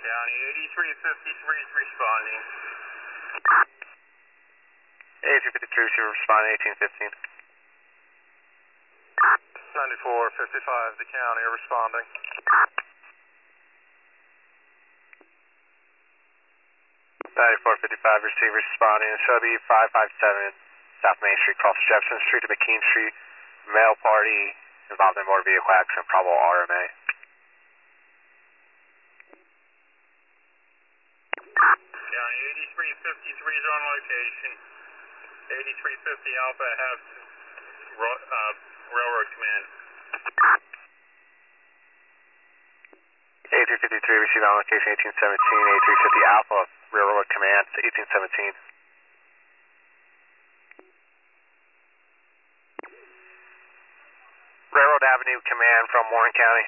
County 8353 is responding. 8353 receiver responding 1815. 9455, the county are responding. 9455 receiver responding. It should be 557 South Main Street, cross Jefferson Street to McKean Street. Male party involved in motor vehicle accident, probable RMA. County 8353 is on location. 8350 Alpha have railroad command. 8353 received on location 1817. 8350 Alpha railroad command 1817. Railroad Avenue command from Warren County.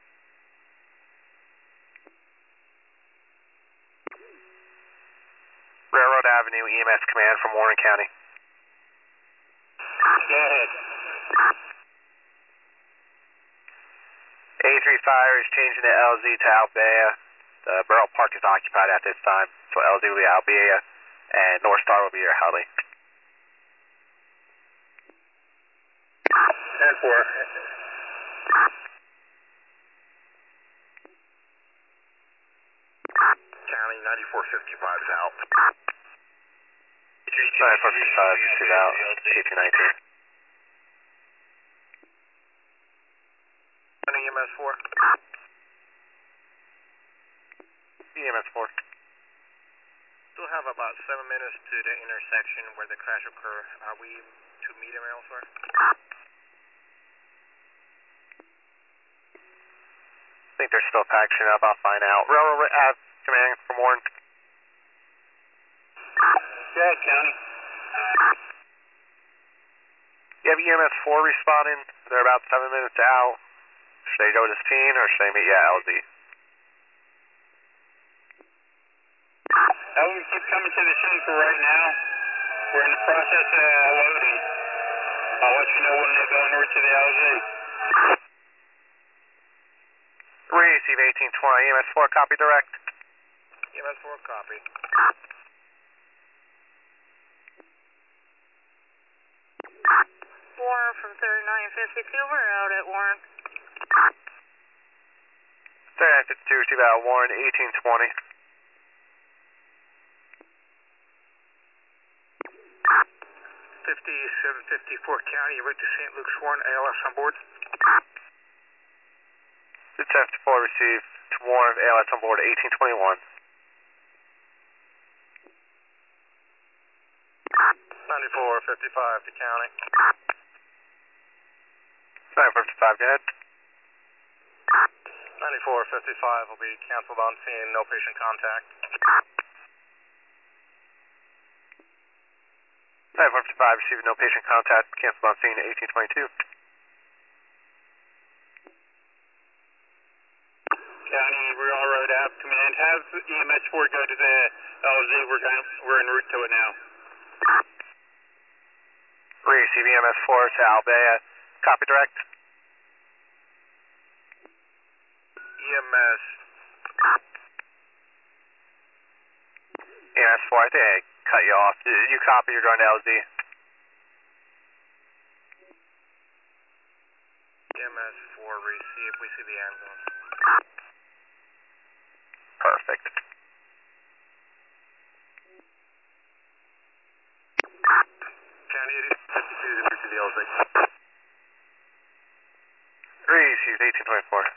Railroad Avenue EMS command from Warren County. Go ahead. A3 Fire is changing the LZ to Albea. The Borough Park is occupied at this time, so LZ will be Albea, and North Star will be your Heli. 10-4. County 9455 is out. 9455 is out, 1819. EMS 4. EMS 4. Still have about 7 minutes to the intersection where the crash occurred. Are we to meet him elsewhere? I think they're still patching up. I'll find out. Railroad Ave command from Warren. Go ahead, County. You have EMS 4 responding. They're about 7 minutes out. Should they go to scene or should they meet you at LZ? I will keep coming to the scene for right now. We're in the process of loading. I'll let you know when they go en route to the LZ. Receive 1820. EMS 4 copy direct. EMS 4 copy. Warren from 3952, we're out at Warren. 3952 receive out Warren 1820. 5754 County, you're right to St. Luke's Warren, ALS on board. 5754 receive to Warren ALS on board 1821. 9455 to County. 955, go ahead. 9455 will be canceled on scene, no patient contact. 955 receiving no patient contact, canceled on scene 1822. County Railroad Ave Command, have EMS 4 go to the LZ, we're en route to it now. Receive EMS 4 to Albea, copy direct. EMS. EMS 4, I think I cut you off. Did you copy? You're going to LZ. EMS 4, receive, we see the ambulance. Perfect. County 8252 to the LZ. Receive 1824.